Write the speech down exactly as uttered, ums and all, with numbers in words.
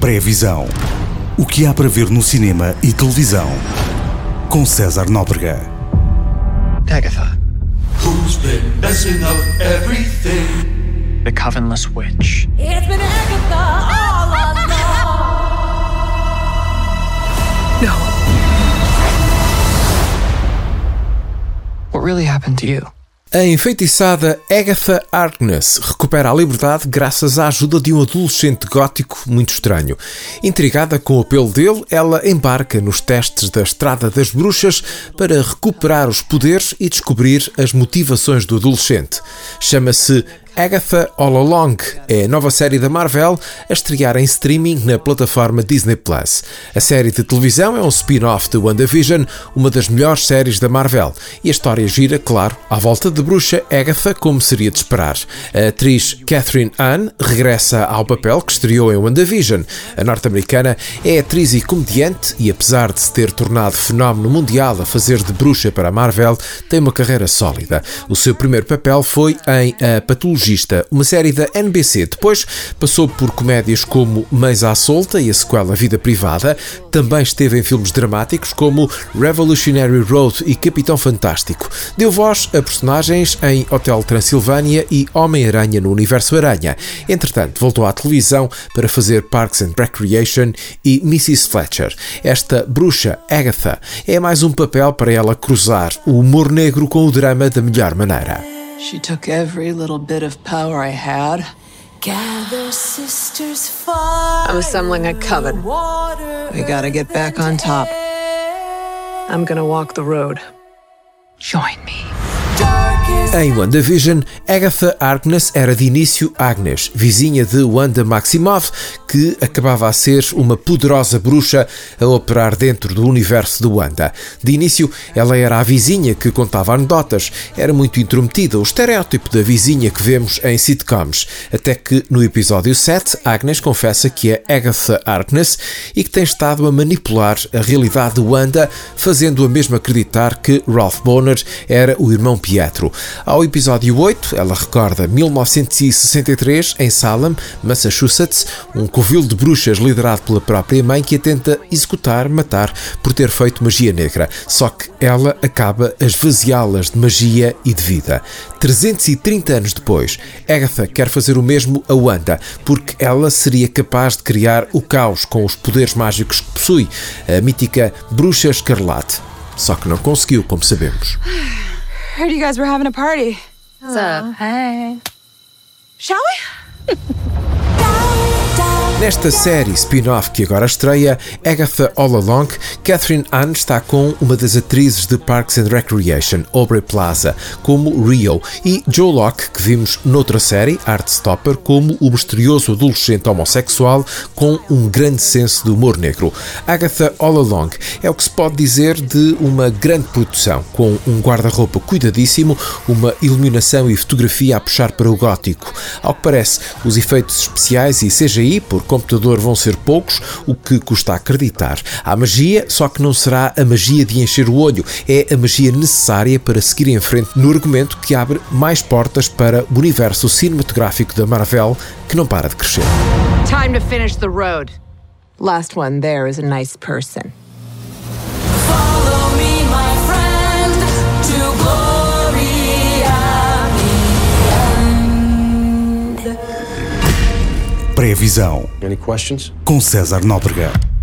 Pré-visão. O que há para ver no cinema e televisão. Com César Nóbrega. Agatha. Who's been messing up everything? The Covenless Witch. It's been Agatha all along. No. What really happened to you? A enfeitiçada Agatha Harkness recupera a liberdade graças à ajuda de um adolescente gótico muito estranho. Intrigada com o apelo dele, ela embarca nos testes da Estrada das Bruxas para recuperar os poderes e descobrir as motivações do adolescente. Chama-se Agatha All Along, é a nova série da Marvel a estrear em streaming na plataforma Disney plus. A série de televisão é um spin-off de WandaVision, uma das melhores séries da Marvel, e a história gira, claro, à volta de bruxa Agatha, como seria de esperar. A atriz Catherine Hahn regressa ao papel que estreou em WandaVision. A norte-americana é atriz e comediante e, apesar de se ter tornado fenómeno mundial a fazer de bruxa para a Marvel, tem uma carreira sólida. O seu primeiro papel foi em A Patologia, uma série da N B C. Depois passou por comédias como Mães à Solta e a sequela Vida Privada. Também esteve em filmes dramáticos como Revolutionary Road e Capitão Fantástico. Deu voz a personagens em Hotel Transilvânia e Homem-Aranha no Universo Aranha. Entretanto, voltou à televisão para fazer Parks and Recreation e missus Fletcher. Esta bruxa Agatha é mais um papel para ela cruzar o humor negro com o drama da melhor maneira. She took every little bit of power I had. Gather sisters far. I'm assembling a coven. We gotta get back on top. I'm gonna walk the road. Join me. Em WandaVision, Agatha Harkness era de início Agnes, vizinha de Wanda Maximoff, que acabava a ser uma poderosa bruxa a operar dentro do universo de Wanda. De início, ela era a vizinha que contava anedotas, era muito intrometida, o estereótipo da vizinha que vemos em sitcoms, até que no episódio sete, Agnes confessa que é Agatha Harkness e que tem estado a manipular a realidade de Wanda, fazendo-a mesmo acreditar que Ralph Bohner era o irmão Pietro. Ao episódio oito, ela recorda mil novecentos e sessenta e três, em Salem, Massachusetts, um covil de bruxas liderado pela própria mãe que a tenta executar, matar, por ter feito magia negra. Só que ela acaba a esvaziá-las de magia e de vida. trezentos e trinta anos depois, Agatha quer fazer o mesmo a Wanda, porque ela seria capaz de criar o caos com os poderes mágicos que possui, a mítica Bruxa Escarlate. Só que não conseguiu, como sabemos. Heard you guys were having a party. What's up? Hey. Shall we? Nesta série spin-off que agora estreia, Agatha All Along, Catherine Hahn está com uma das atrizes de Parks and Recreation, Aubrey Plaza, como Rio, e Joe Locke, que vimos noutra série, Heartstopper, como o misterioso adolescente homossexual com um grande senso de humor negro. Agatha All Along é o que se pode dizer de uma grande produção, com um guarda-roupa cuidadíssimo, uma iluminação e fotografia a puxar para o gótico. Ao que parece, os efeitos especiais e C G I por computador vão ser poucos, o que custa acreditar. Há magia, só que não será a magia de encher o olho, é a magia necessária para seguir em frente no argumento que abre mais portas para o universo cinematográfico da Marvel, que não para de crescer. Time to finish the road. Last one there is a nice person. Follow me, my friend, to glory at the end. Pré-visão. Any questions? Com César Nóbrega.